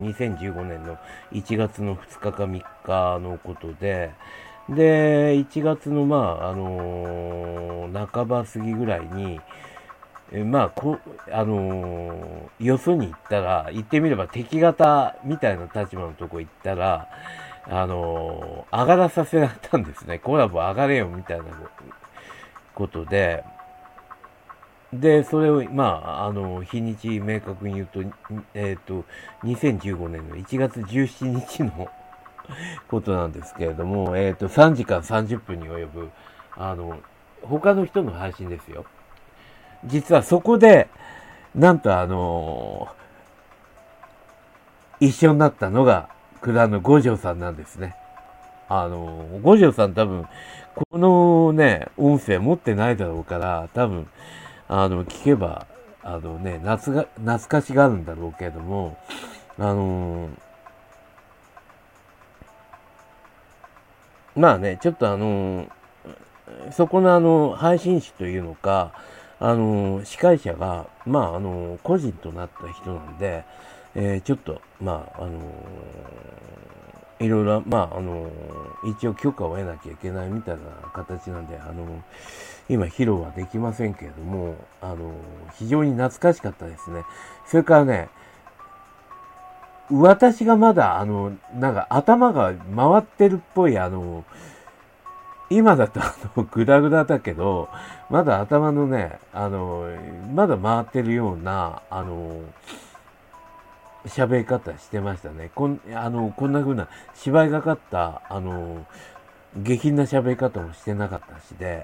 2015年の1月の2日か3日のことで、で、1月の半ば過ぎぐらいに、よそに行ったら、言ってみれば敵方みたいな立場のとこ行ったら、上がらさせられたんですね。コラボ上がれよみたいなことで、で、それを、日にち明確に言うと、2015年の1月17日のことなんですけれども、3時間30分に及ぶ、他の人の配信ですよ。実はそこで、なんと一緒になったのが、蔵の五条さんなんですね。五条さん多分、このね、音声持ってないだろうから、多分、聞けば、懐かしがるんだろうけれども、ちょっとそこの配信者というのか、司会者が、個人となった人なんで、ちょっと、いろいろ、一応許可を得なきゃいけないみたいな形なんで、今、披露はできませんけれども、非常に懐かしかったですね。それからね、私がまだ、なんか頭が回ってるっぽい、今だとグダグダだけど、まだ頭のね、まだ回ってるような、喋り方してましたね。こんな風な芝居がかった、下品な喋り方もしてなかったしで、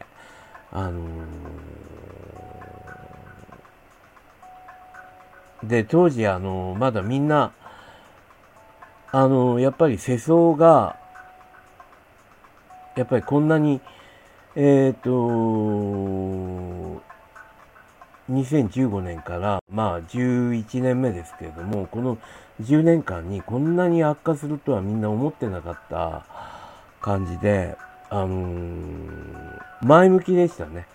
で、当時まだみんな、やっぱり世相が、やっぱりこんなに、2015年から、11年目ですけれども、この10年間にこんなに悪化するとはみんな思ってなかった感じで、前向きでしたね。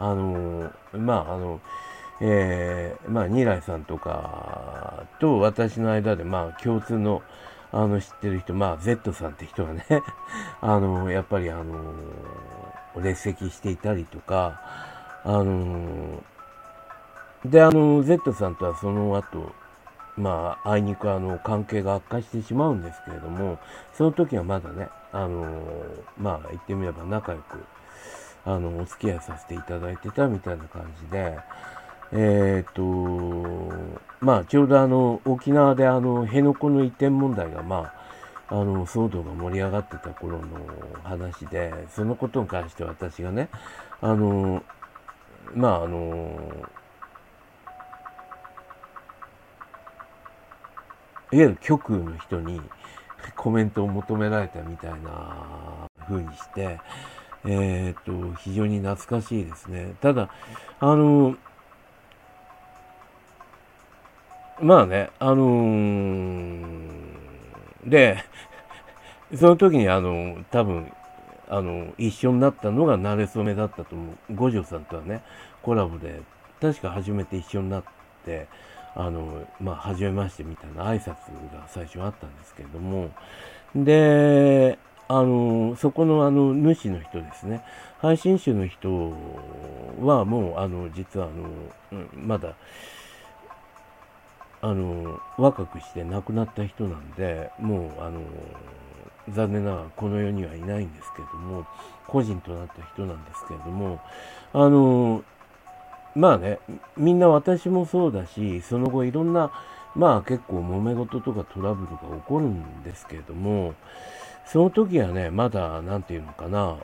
二来さんとかと私の間で、共通の、知ってる人、Z さんって人がね、やっぱり列席していたりとか、で、Z さんとはその後、あいにく関係が悪化してしまうんですけれども、その時はまだね、言ってみれば仲良く、お付き合いさせていただいてたみたいな感じで、ちょうど沖縄で辺野古の移転問題が、騒動が盛り上がってた頃の話で、そのことに関して私がね、いわゆる極右の人にコメントを求められたみたいな風にして、非常に懐かしいですね。ただ、で、その時に多分、一緒になったのが慣れ初めだったと思う。五条さんとはね、コラボで、確か初めて一緒になって、初めましてみたいな挨拶が最初あったんですけれども、で、そこの主の人ですね、配信者の人はもう、実はまだ、若くして亡くなった人なんで、もう、残念ながらこの世にはいないんですけれども、個人となった人なんですけれども、みんな私もそうだし、その後いろんな、結構揉め事とかトラブルが起こるんですけれども、その時はね、まだ、なんていうのかな、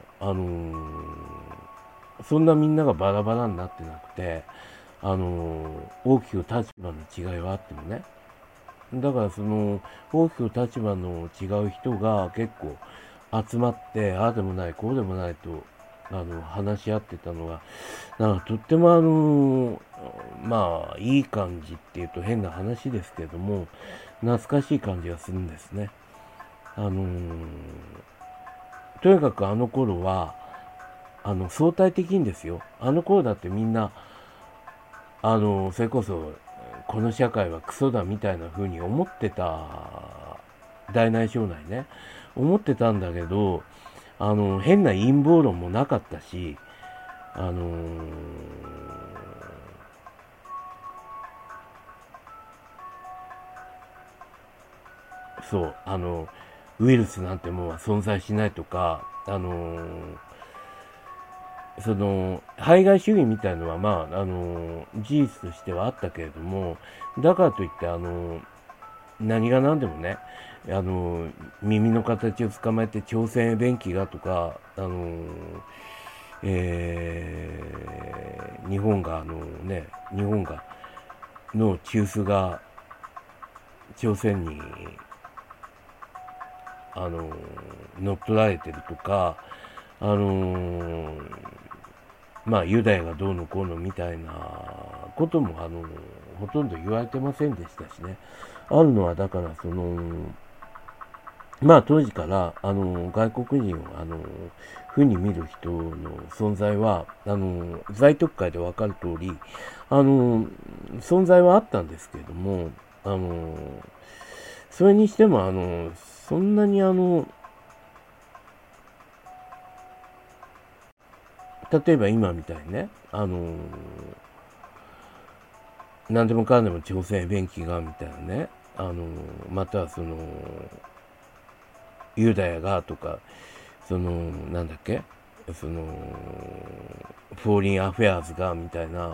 そんなみんながバラバラになってなくて、大きく立場の違いはあってもね、だからその大きく立場の違う人が結構集まって、ああでもない、こうでもないと、話し合ってたのが、なんかとってもいい感じっていうと変な話ですけれども、懐かしい感じがするんですね。とにかくあの頃は、相対的にですよ。あの頃だってみんな、それこそこの社会はクソだみたいな風に思ってた、大内小内ね、思ってたんだけど、変な陰謀論もなかったし、そう、ウイルスなんてものは存在しないとか、排外主義みたいのは、まあ、事実としてはあったけれども、だからといって、何が何でもね、耳の形を捕まえて朝鮮便器がとか、日本がの中枢が朝鮮に乗っ取られてるとか、まあユダヤがどうのこうのみたいなこともほとんど言われてませんでしたしね。あるのはだからまあ当時から外国人を負に見る人の存在は在特会で分かる通り存在はあったんですけれどもそれにしてもそんなに例えば今みたいにね何でもかんでも朝鮮便器がみたいなねまたはユダヤがとかなんだっけフォーリンアフェアーズがみたいな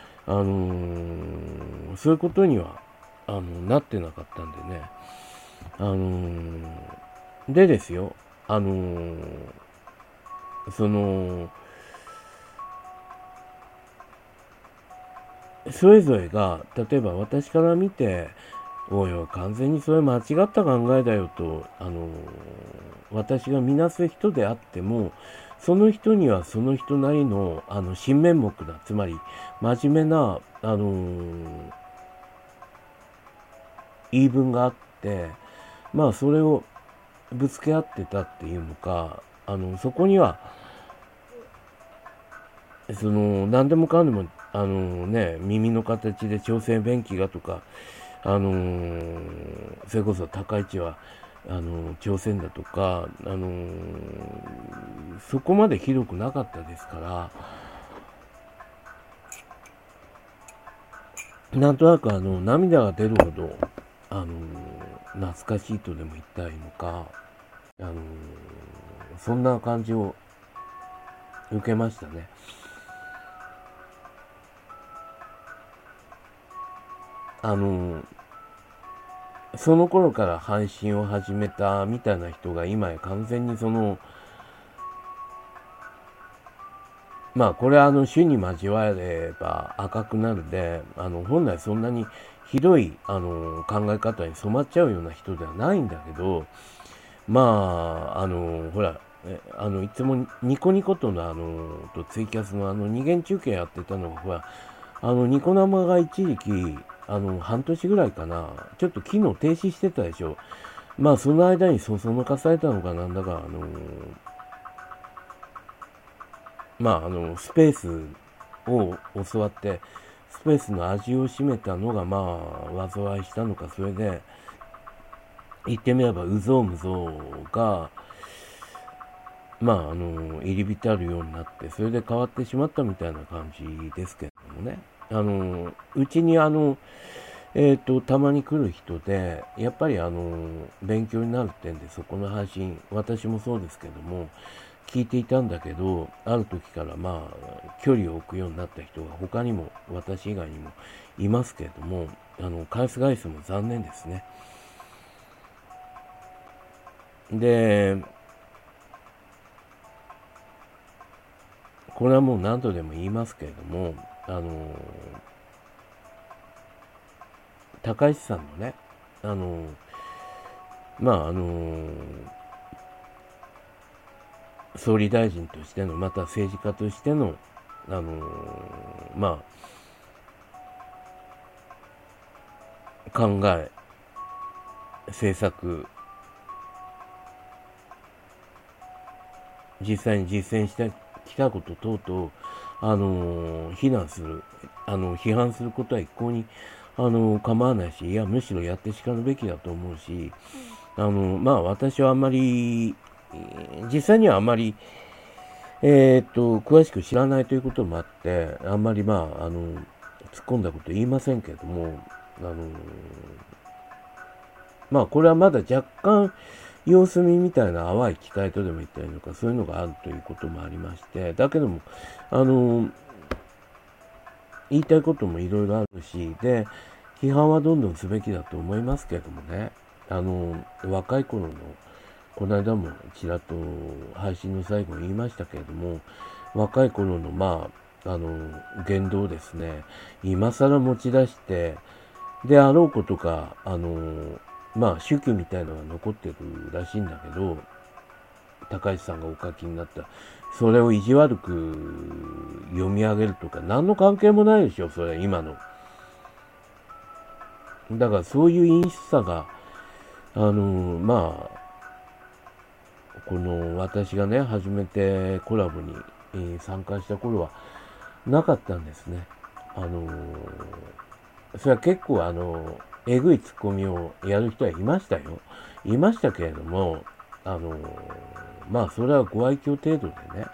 そういうことにはなってなかったんでねでですよそれぞれが例えば私から見ておいおい完全にそれ間違った考えだよと私が見なす人であってもその人にはその人なりの新面目なつまり真面目な言い分があってまあそれをぶつけ合ってたっていうのかそこには何でもかんでも耳の形で朝鮮便器がとかそれこそ高市は朝鮮だとかそこまでひどくなかったですからなんとなく涙が出るほど懐かしいとでも言ったらいいのかそんな感じを受けましたね。その頃から配信を始めたみたいな人が今や完全にまあこれは種に交われば赤くなるで本来そんなにひどい考え方に染まっちゃうような人ではないんだけどまあほらいつもニコニコとのとツイキャスの二元中継やってたのがほらニコ生が一時期半年ぐらいかなちょっと機能停止してたでしょ。まあその間にそそのかされたのかなんだかまあスペースを教わってスペースの味を占めたのがまあ災いしたのかそれで言ってみればうぞうむぞうがまあ入り浸るようになってそれで変わってしまったみたいな感じですけれどもねうちにたまに来る人で、やっぱり勉強になる点でそこの配信、私もそうですけども、聞いていたんだけど、ある時からまあ、距離を置くようになった人が他にも、私以外にもいますけれども、返す返すも残念ですね。で、これはもう何度でも言いますけれども、高市さんのね、まあ総理大臣としてのまた政治家としてのまあ考え政策実際に実践してきたこと等々非難する批判することは一向に構わないし、いや、むしろやってしかるべきだと思うし、私はあんまり、実際にはあんまり、詳しく知らないということもあって、あんまり突っ込んだこと言いませんけれども、あの、これはまだ若干、様子見みたいな淡い期待とでも言ったりとか、そういうのがあるということもありまして、だけども、言いたいこともいろいろあるし、で、批判はどんどんすべきだと思いますけれどもね、若い頃の、この間もちらっと配信の最後に言いましたけれども、若い頃の、言動をですね、今更持ち出して、で、あろうことか、手記みたいなのが残ってるらしいんだけど、高市さんがお書きになった、それを意地悪く読み上げるとか、何の関係もないでしょ、それ、今の。だからそういう陰湿さが、この私がね、初めてコラボに、参加した頃はなかったんですね。それは結構えぐいツッコミをやる人はいましたよ。いましたけれども、それはご愛嬌程度でね、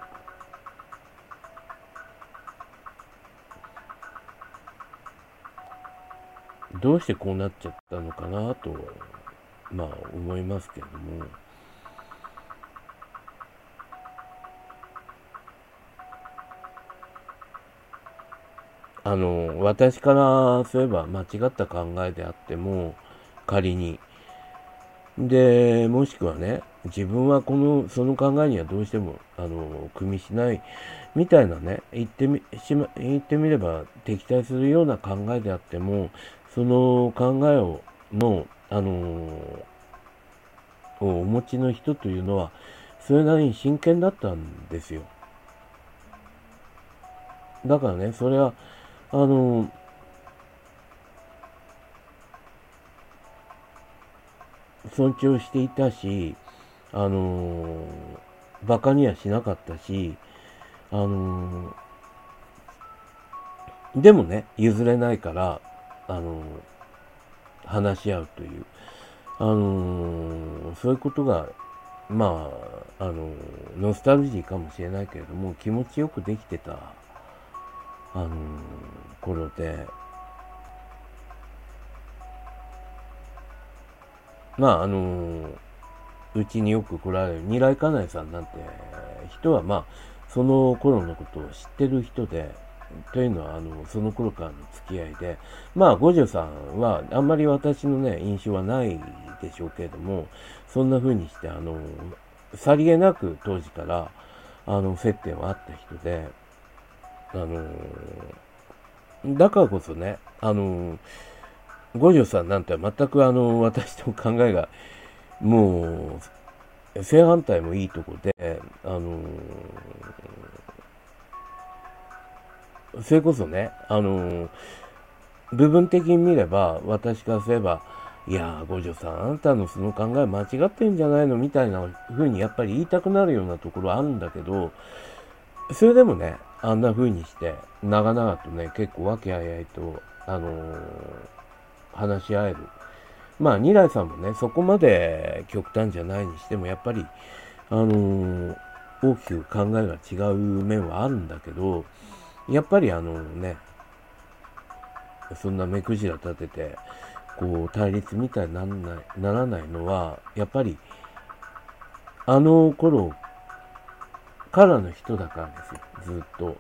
どうしてこうなっちゃったのかなと、思いますけれども、私からすれば間違った考えであっても、仮に。で、もしくはね、自分はその考えにはどうしても、組みしない、みたいなね、言ってみれば敵対するような考えであっても、その考えをお持ちの人というのは、それなりに真剣だったんですよ。だからね、それは、あの、尊重していたし、あの、馬鹿にはしなかったし、あの、でもね、譲れないから、話し合うという、そういうことが、ノスタルジーかもしれないけれども、気持ちよくできてた、頃で、うちによく来られる二来家内さんなんて人は、その頃のことを知ってる人で、というのは、その頃からの付き合いで、五条さんは、あんまり私のね、印象はないでしょうけれども、そんな風にして、さりげなく当時から、接点はあった人で、だからこそね、五条さんなんて全く私と考えが、もう、正反対もいいとこで、それこそね、部分的に見れば、私からすれば、いやー、五条さん、あんたのその考え間違ってんじゃないのみたいな風にやっぱり言いたくなるようなところあるんだけど、それでもね、あんな風にして、長々とね、結構和気あいあいと、話し合える。二来さんもね、そこまで極端じゃないにしても、やっぱり、大きく考えが違う面はあるんだけど、やっぱりそんな目くじら立てて、対立みたいにならないのは、やっぱり、あの頃からの人だからですよ。ずっと。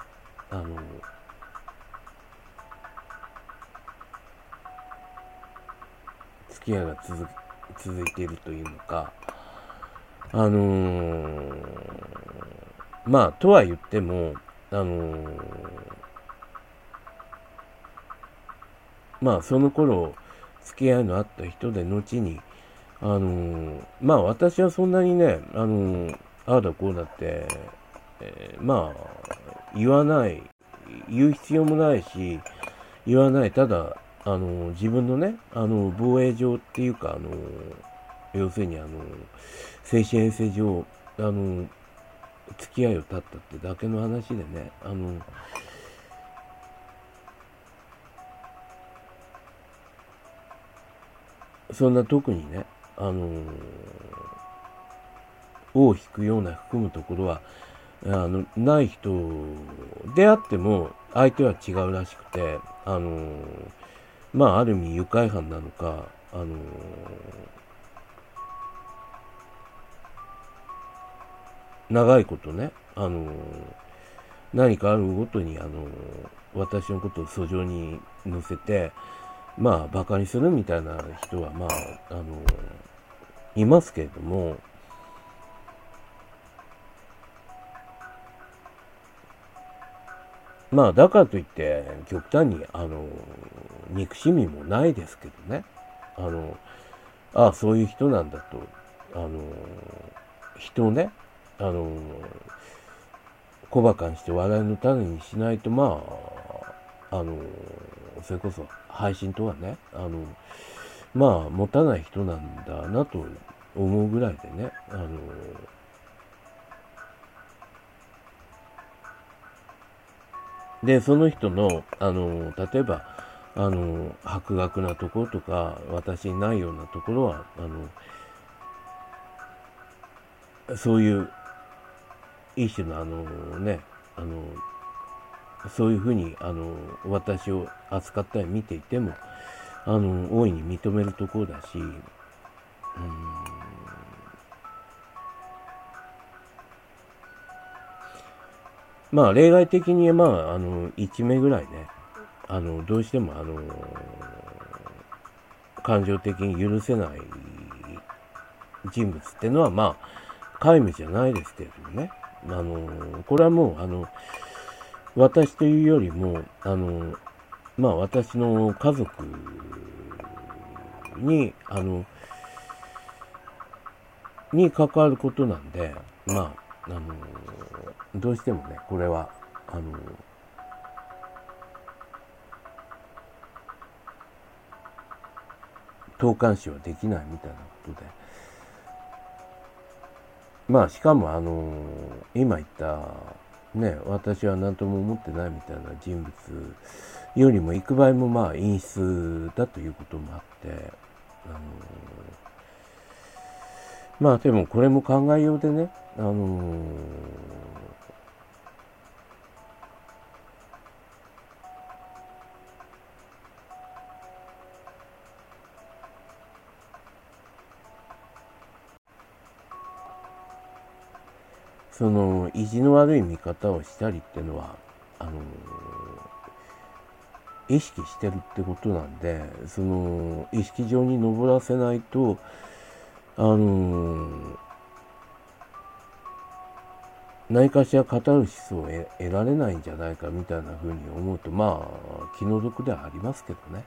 付き合いが続いているというのか、とは言っても、その頃、付き合いのあった人で、後に、私はそんなにね、ああだこうだって、言わない、言う必要もないし、言わない、ただ、自分のね、防衛上っていうか、要するに、精神衛生上、付き合いを絶ったってだけの話でね、 そんな特にね、尾を引くような含むところは、ない人であっても、相手は違うらしくて、ある意味愉快犯なのか、長いことね、何かあるごとに、私のことを訴状に載せて、馬鹿にするみたいな人は、いますけれども、だからといって、極端に、憎しみもないですけどね。そういう人なんだと、人をね、小馬鹿にして笑いの種にしないと、それこそ配信とはね、持たない人なんだなと思うぐらいでね、で、その人の、例えば、博学なところとか、私にないようなところは、そういう一種のそういうふうに、私を扱ったり見ていても、大いに認めるところだし、例外的に、1名ぐらいね、どうしても、感情的に許せない人物っていうのは、皆無じゃないですけれどもね。これはもう、私というよりも、私の家族に、に関わることなんで、どうしてもね、これは、投函視はできないみたいなことで。しかも今言った、ね、私は何とも思ってないみたいな人物よりも行く場合も陰湿だということもあって、でもこれも考えようでね、その意地の悪い見方をしたりっていうのは、意識してるってことなんで、その意識上に登らせないと、何かしらカタルシスを得られないんじゃないかみたいな風に思うと、気の毒ではありますけどね。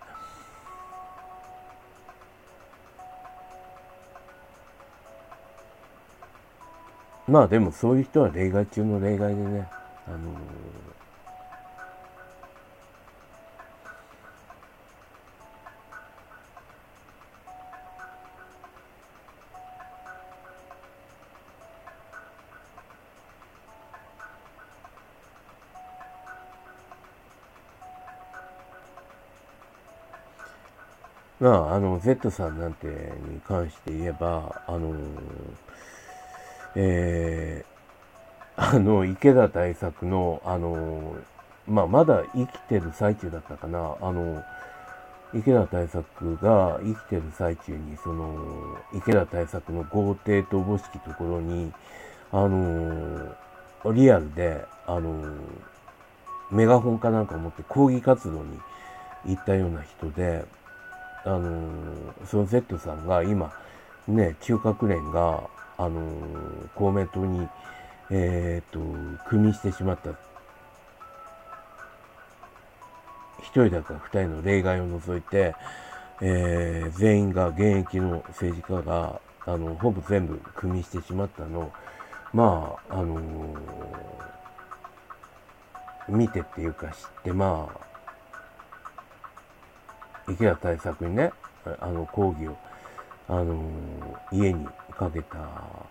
でもそういう人は例外中の例外でね、Z さんなんてに関して言えば、池田大作の、まだ生きてる最中だったかな、池田大作が生きてる最中に、その、池田大作の豪邸とおぼしきところに、リアルで、メガホンかなんかを持って抗議活動に行ったような人で、その Z さんが今、ね、中核連が、公明党に、組みしてしまった。一人だか二人の例外を除いて、全員が現役の政治家が、ほぼ全部組みしてしまったのを、見てっていうか知って、池田対策にね、抗議を、家にかけた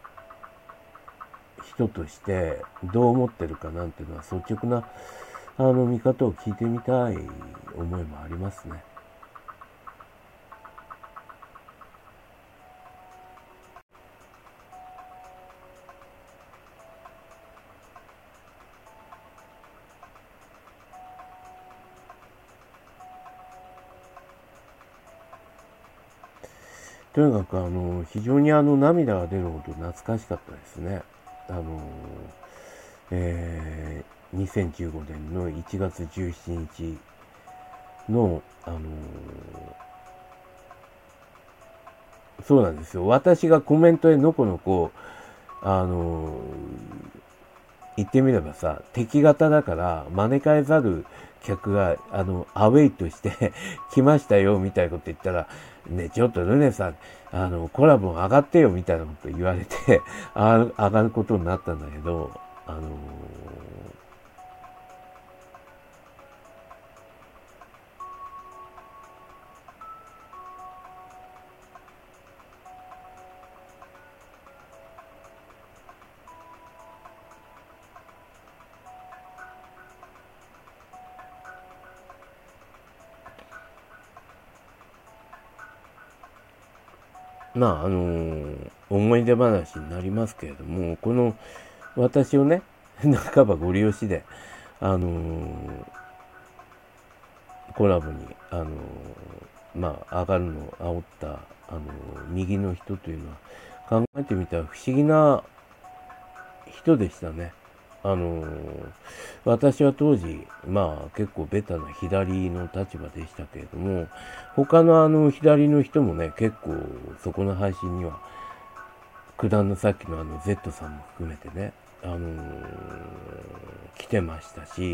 人としてどう思ってるかなんていうのは率直な見方を聞いてみたい思いもありますね。 とにかく非常に涙が出るほど懐かしかったですね。2015年の1月17日の、そうなんですよ。私がコメントでのこのこ、言ってみればさ、敵型だから招かれざる客が、アウェイとして来ましたよ、みたいなこと言ったら、ね、ちょっとルネさん、コラボ上がってよ、みたいなこと言われて上がることになったんだけど、まあ、思い出話になりますけれども、この、私をね、半ばご利用しで、コラボに、上がるのを煽った、右の人というのは、考えてみたら不思議な人でしたね。私は当時、結構ベタな左の立場でしたけれども、他の左の人もね、結構そこの配信には、九段のさっきのZ さんも含めてね、来てましたし、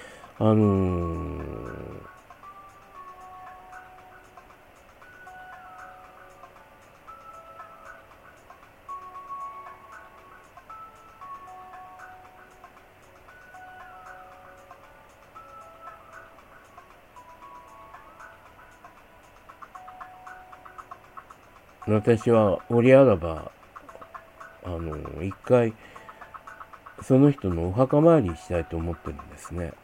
私は折あらば、一回、その人のお墓参りしたいと思ってるんですね。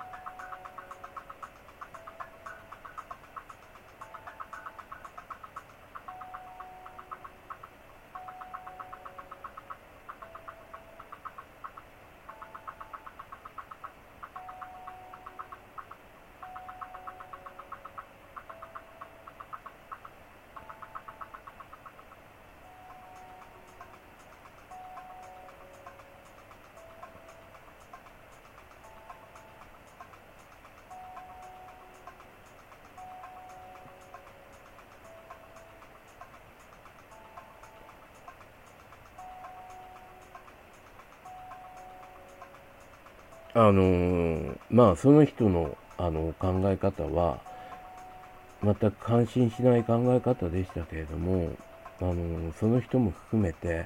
その人の、考え方は、全く感心しない考え方でしたけれども、その人も含めて、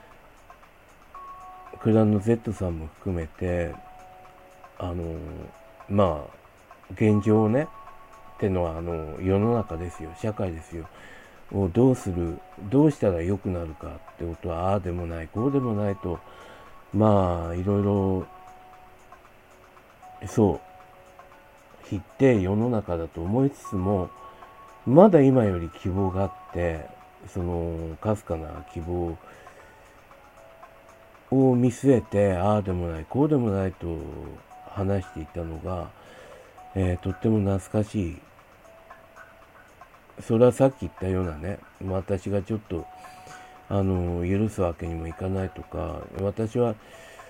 九段の Z さんも含めて、現状をね、ってのは、世の中ですよ、社会ですよ、をどうしたら良くなるかってことは、ああでもない、こうでもないと、いろいろ、否定世の中だと思いつつも、まだ今より希望があって、かすかな希望を見据えて、ああでもない、こうでもないと話していたのが、とっても懐かしい。それはさっき言ったようなね、私がちょっと、許すわけにもいかないとか、私は、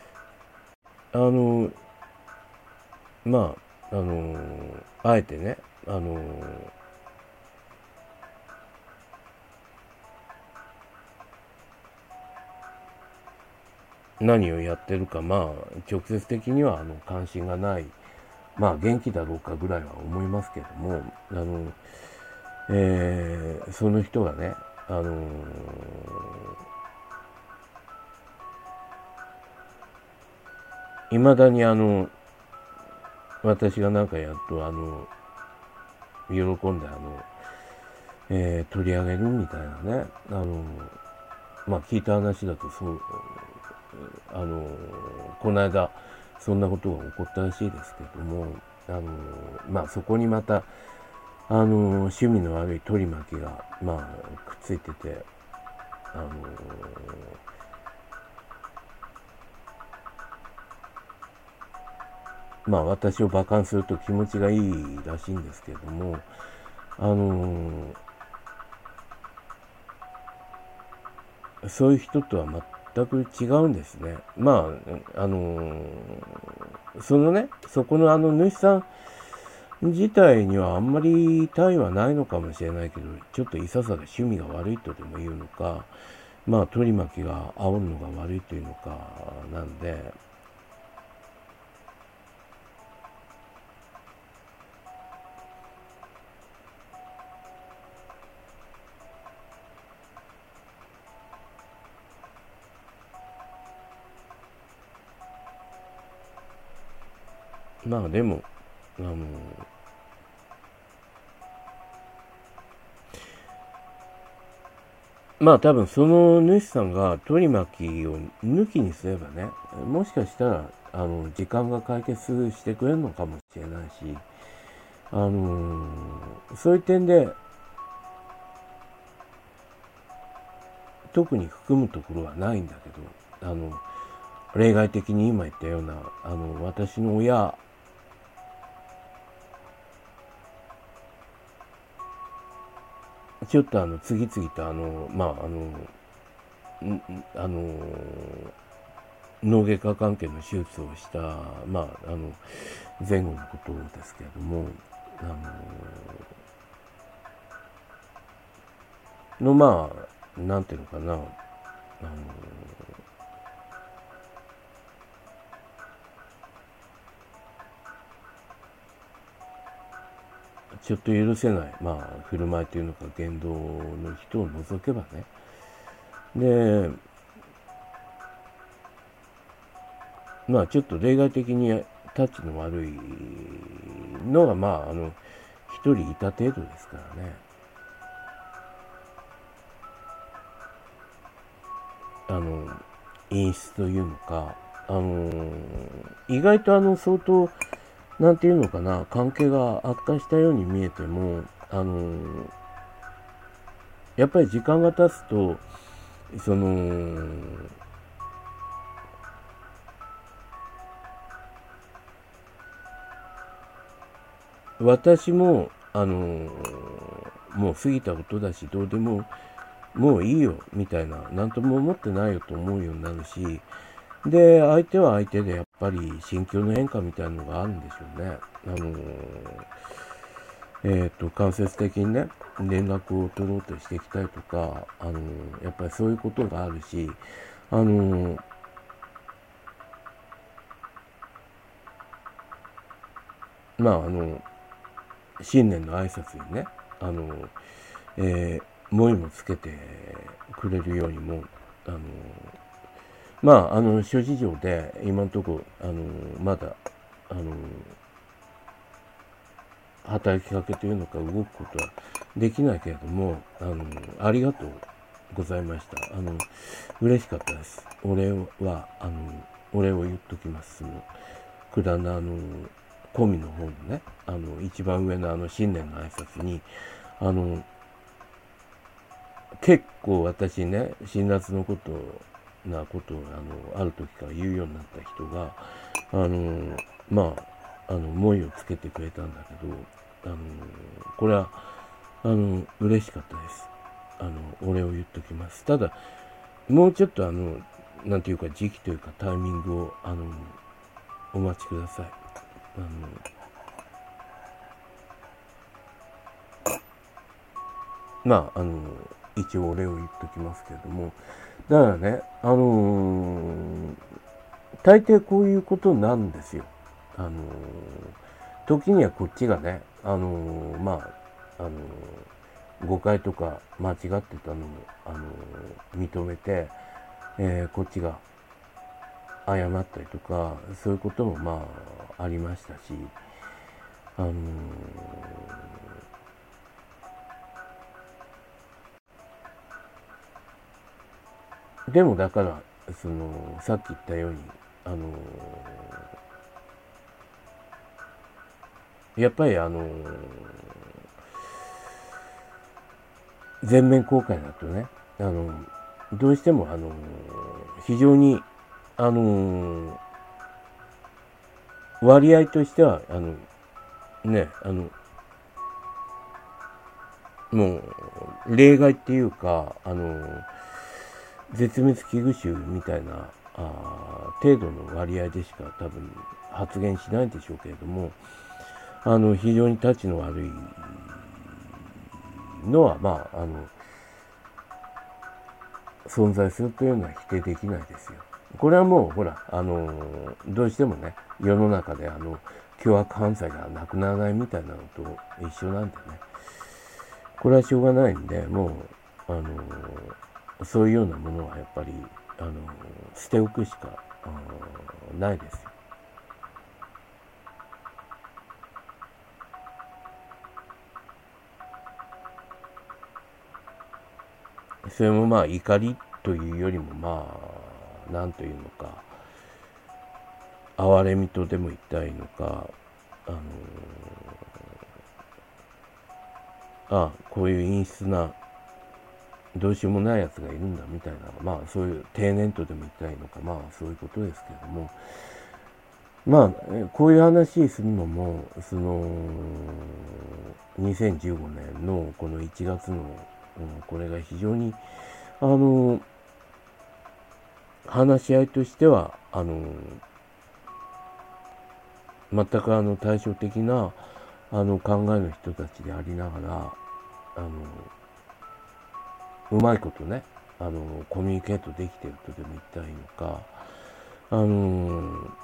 あえてね、何をやってるか、直接的には関心がない、元気だろうかぐらいは思いますけども、その人がね、未だに私がなんかやっと喜んで取り上げるみたいなね、聞いた話だとこの間そんなことが起こったらしいですけども、そこにまた趣味の悪い取り巻きがくっついてて、私を馬鹿にすると気持ちがいいらしいんですけれども、 そういう人とは全く違うんですね。まあ、そのね、そこの主さん自体にはあんまり他意はないのかもしれないけど、ちょっといささか趣味が悪いとでも言うのか、まあ、取り巻きが煽るのが悪いというのか、なんで、まあでも、まあ多分その主さんが取り巻きを抜きにすればね、もしかしたら、時間が解決してくれるのかもしれないし、そういう点で、特に含むところはないんだけど、例外的に今言ったような、私の親、ちょっと次々とまあ、脳外科関係の手術をした、まあ、前後のことですけれども、まあ、なんていうのかな、ちょっと許せない、まあ、振る舞いというのか、言動の人を除けばね。で、まあ、ちょっと例外的にタッチの悪いのが、まあ、一人いた程度ですからね。陰湿というのか、意外と相当、なんていうのかな、関係が悪化したように見えても、やっぱり時間が経つと、私も、もう過ぎたことだし、どうでも、もういいよ、みたいな、なんとも思ってないよと思うようになるし、で、相手は相手でやっぱり心境の変化みたいなのがあるんでしょうね。間接的にね、連絡を取ろうとしていきたいとか、やっぱりそういうことがあるし、まあ、新年の挨拶にね、萌えもつけてくれるようにも、まあ、諸事情で、今のところ、まだ、働きかけというのか動くことはできないけれども、ありがとうございました。嬉しかったです。お礼は、お礼を言っときます。九段のコミの方のね、一番上の新年の挨拶に、結構私ね、辛辣のことを、ある時から言うようになった人が、まあ、萌えをつけてくれたんだけど、これは、嬉しかったです。お礼を言っときます。ただ、もうちょっとなんていうか時期というかタイミングを、お待ちください。まあ、一応お礼を言っときますけれども、だからね、大抵こういうことなんですよ。時にはこっちがね、まあ、誤解とか間違ってたのも、認めて、こっちが謝ったりとか、そういうこともまあ、ありましたし、でもだから、さっき言ったように、やっぱり全面公開だとね、どうしても非常に、割合としては、ね、もう、例外っていうか、 絶滅危惧種みたいな程度の割合でしか多分発言しないんでしょうけれども、非常にタチの悪いのは、存在するというのは否定できないですよ。これはもう、ほら、どうしてもね、世の中で凶悪犯罪がなくならないみたいなのと一緒なんでね、これはしょうがないんで、もう、そういうようなものはやっぱり、捨ておくしか、ないですよ。それも怒りというよりもなんというのか、哀れみとでも言ったらいいのか、こういう陰湿などうしようもないやつがいるんだみたいな、そういう定年とでも言ったらいいのか、そういうことですけれども、こういう話するのも、2015年のこの1月の、これが非常に、話し合いとしては、全く対照的な、考えの人たちでありながら、うまいことね、コミュニケートできているとでも言ったらいいのか、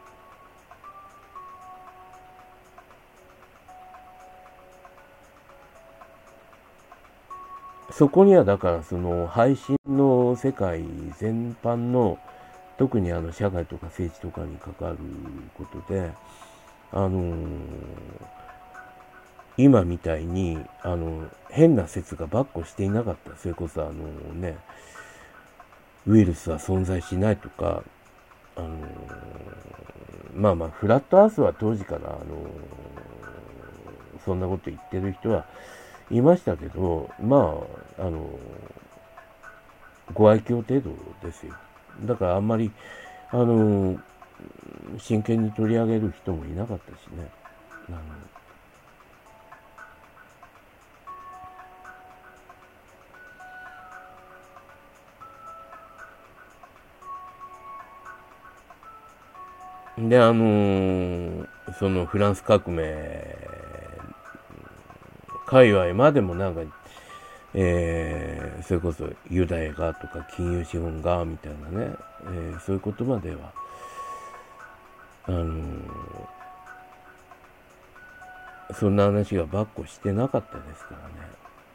そこにはだからその配信の世界全般の特に社会とか政治とかに関わることで、今みたいに変な説がばっこしていなかった。それこそウイルスは存在しないとか、フラットアースは当時からそんなこと言ってる人はいましたけど、ご愛嬌程度ですよ。だからあんまり真剣に取り上げる人もいなかったしね。で、そのフランス革命界隈までもそれこそユダヤがとか金融資本がみたいなね、そういうことまではそんな話がばっこしてなかったですからね。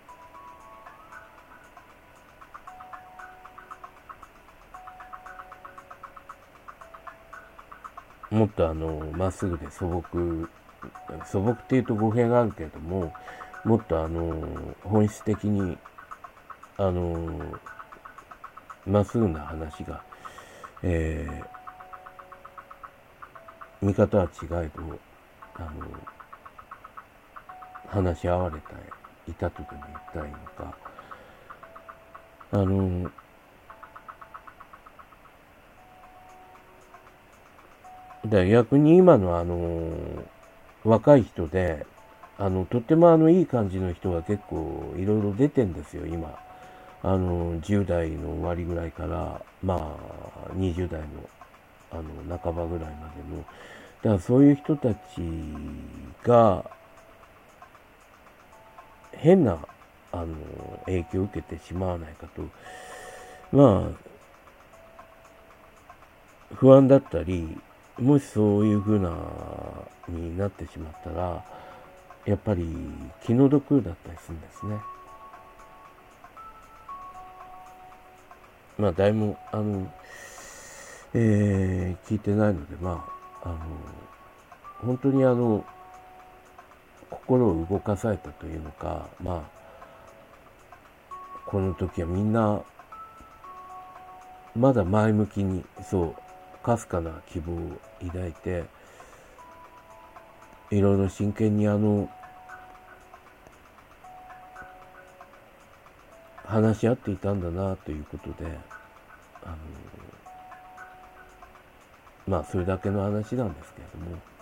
もっとまっすぐで素朴っていうと語弊があるけれども、もっと本質的にまっすぐな話が、見方は違えど話し合われていたとでも言ったらいいのか、逆に今の若い人でとってもいい感じの人が結構いろいろ出てんですよ今。10代の終わりぐらいから20代の半ばぐらいまでの、だからそういう人たちが変な影響を受けてしまわないかと不安だったり、もしそういう風なになってしまったらやっぱり気の毒だったりするんですね。誰も聞いてないので本当に心を動かされたというのか、この時はみんなまだ前向きにかすかな希望を抱いていろいろ真剣に話し合っていたんだなということでそれだけの話なんですけれども、